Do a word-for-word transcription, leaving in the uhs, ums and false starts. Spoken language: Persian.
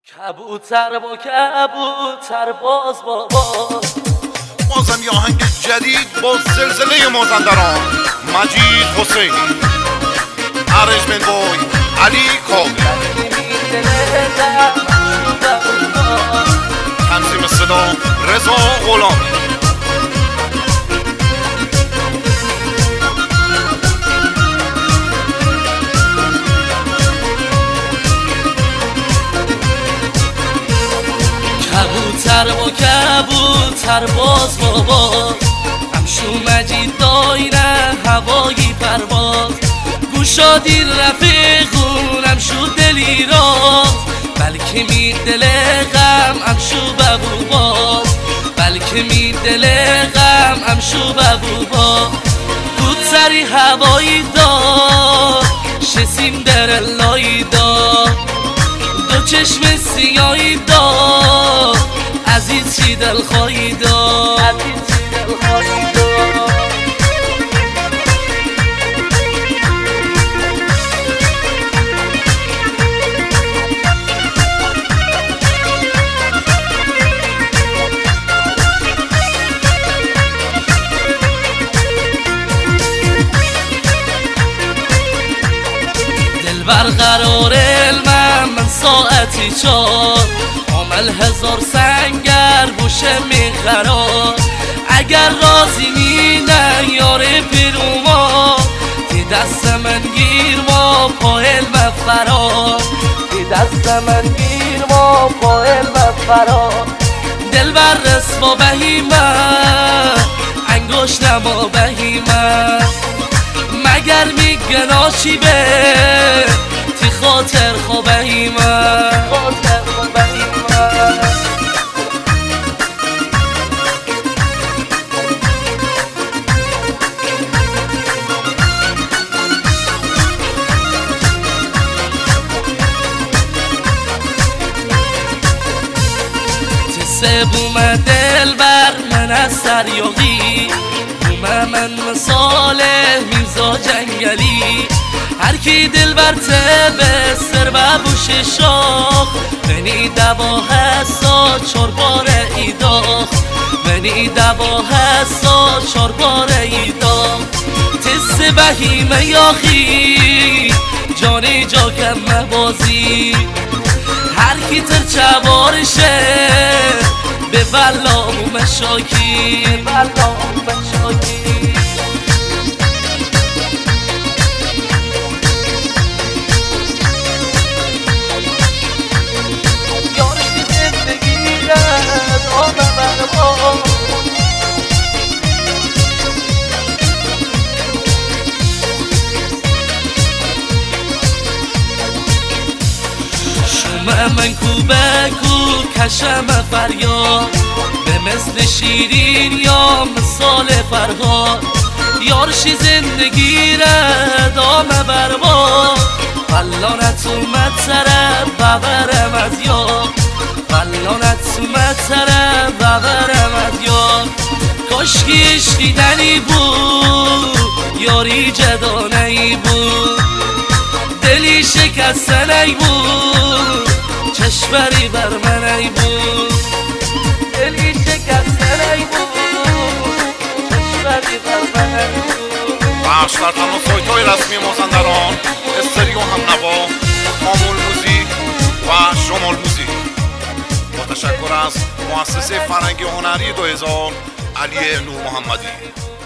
کبوتر با کبوتر باز با باز بازم یه آهنگ جدید با زلزله مازندران. مجید حسینی، ارنجمنت بوی علی کاوی، تنظیم صدا رضا غلامی. کبوتر با کبوتر باز با باز همشو مجید دایره هوایی پرواز گوشا دیر رفیقون همشو دلی راز بلکه می دل غم همشو ببو باز بلکه می دل غم همشو ببو باز کوتری هوایی داد شسیم در لایی داد دو چشم سیایی داد عزیز چی دل خواهی داد عزیز چی دل خواهی داد دل برقرار علمم من ساعتی چار عمل هزار سنگر بوشه میخرار اگر راضی مینه یاره پیروما تی دست من گیر ما پایل مفرار تی دست من گیر ما پایل مفرار دل بر رسوا بهیمه انگوش نما بهیمه مگر میگنا چی به تی خاطر خو بهیمه خاطر خو بهیمه بوم دل بر من از سریاقی بوم من مثال میرزا جنگلی هر کی دل بر تبه سر و بوش شاخ منی دوا هستا چار بار ایداخ منی دوا هستا چار بار ایداخ تس بهیمه یاخی جانی جا کم مبازی هر کی تر چوارشه به والله مشاکی به والله مشاکی یارش زندگی رد آمه برما شما من کوبه کو کشم فریاد به مثل شیرین یا مثال فرهاد یارشی زندگی را دامه برباد فلانت اومد سرم ببرم از یاد فلانت اومد سرم ببرم از یاد کاشکی عشقی دنی بود یاری جدانهی بود دلی شکستنی بود چشمری بر منی بود دلی شکستنی بود چشمری بر منی بود بخش در تمام سایت های رسمی مازندران، استریو هم نوا، مامول موزیک و شمال موزیک. با تشکر از مؤسسه فرهنگی هنری دو هزار علی نور محمدی.